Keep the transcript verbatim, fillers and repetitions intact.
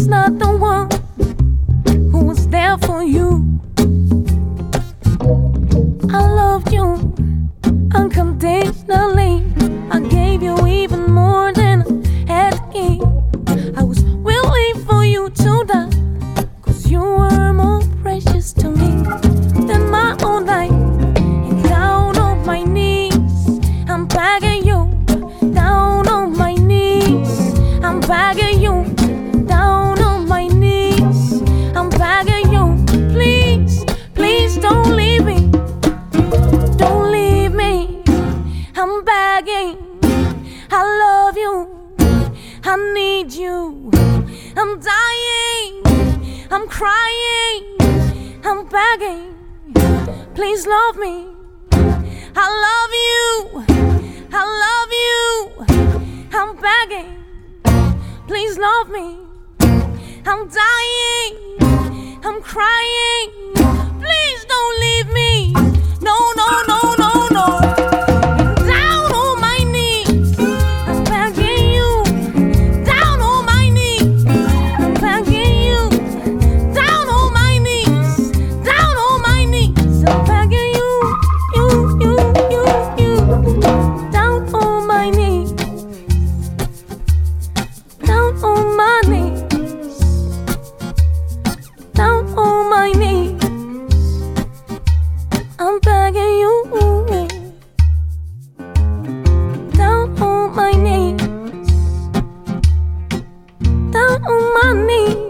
was not the one who was there for you. I loved you unconditionally. I gave you even more than I had to give. I was willing for you to die, 'cause you were more precious to me than my own life. And down on my knees, I'm begging you. Down on my knees, I'm begging you. Down on my knees, I'm begging you. Please, please don't leave me. Don't leave me. I'm begging. I love you. I need you. I'm dying. I'm crying. I'm begging. Please love me. I love you. I love you. I'm begging. Please love me. I'm dying. I'm crying. Please don't leave me. No, no, no, no, no. Down on my knees, I'm begging you. Down on my knees, I'm begging you. Down on my knees, down on my knees, I'm begging you. You, you, you, you. Down on my knees. Down on my knees. Down on my knees. I'm begging you. Down on my knees. Down on my knees.